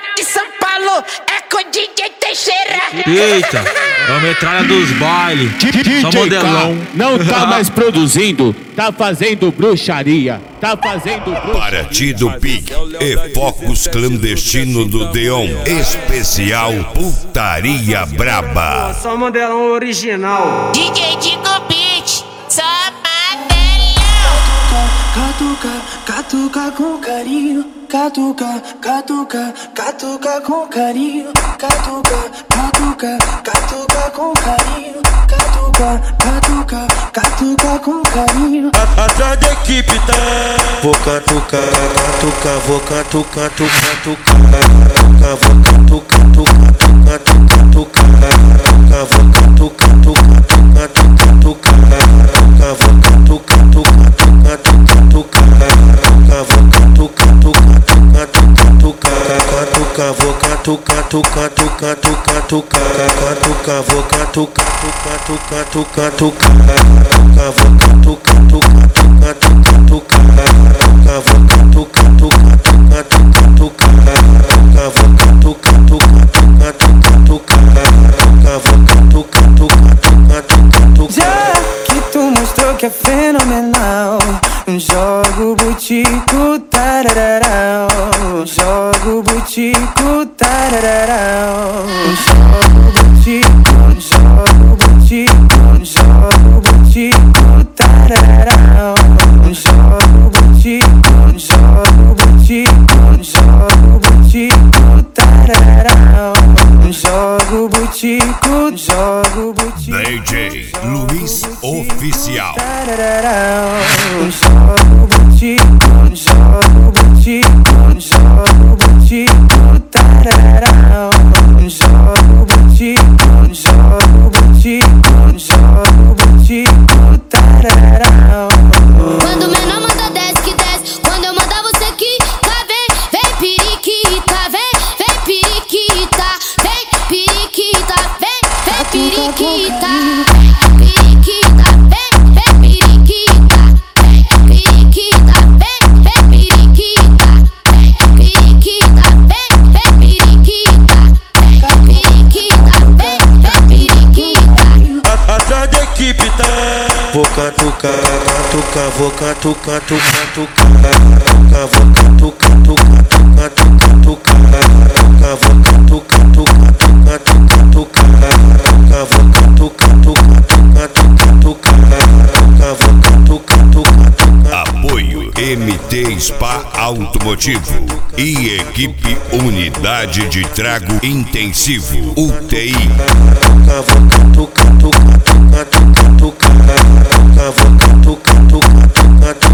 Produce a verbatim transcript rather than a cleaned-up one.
de São Paulo é com o D J Teixeira. Eita, é a metralha dos bailes. Só modelão. Não tá mais produzindo, tá fazendo bruxaria. Tá fazendo bruxaria. Partido Pic e focos clandestino do Deon. Especial Putaria Braba. Só modelão original. D J Digo Beat, só Catuca, catuca com carinho, catuca, catuca, catuca com carinho, catuca, catuca, catuca com carinho, catuca, catuca, catuca com carinho. Atrás da equipe tá. Vou catuca, catuca, vou catuca, tuca, tuca, vou catuca, tuca, tuca, tuca, tuca, vou catuca, tuca, tuca, tuca, tuca, vou catuca, tuca, tuca, tuca. Tuca, tuca, tuca, tuca, tuca, tuca, tuca, vou catuca, tuca, tuca, tuca, tuca, tuca, vou catuca, tuca, tuca, tuca, tuca, vou catuca, tuca, tuca, tuca, tuca, vou catuca, tuca, tuca, tuca, tuca, vou catuca, tuca, tuca, tuca, tuca, vou catuca, tuca, tuca, tuca, tuca. Já que tu mostrou que é fenomenal, jogo butico, tarararau. Jogo butico, tarararau. Jogo butico, jogo butico, jogo butico, tarararau. Jogo butico, jogo butico, jogo butico, tarararau. Jogo butico, jogo butico. D J Luiz Oficial. Jogo butico, jogo butico, jogo butico, tararau. Jogo butico, jogo butico, jogo butico, tararau. Quando o menor manda desce que desce, quando eu mandar você quica, vem, vem periquita, vem, vem periquita, vem periquita, vem, vem periquita, periquita, vem, vem periquita, periquita, vem, vem periquita, periquita, vem, vem periquita, periquita, vem, vem periquita. Atrás da equipe tá. Vou catuca, catuca, vou catuca, tuca, tuca, vou catuca, tuca, tuca, tuca, tuca, vou catuca, tuca, tuca, tuca, tuca, vou catuca, tuca, tuca, tuca, tuca, vou catuca, tuca, tuca. Apoio M T Spa Automotivo e equipe Unidade de Trago Intensivo U T I. Vou catuca, tuca, tuca, tuca, tuca, vou catuca, tuca, tuca, tuca.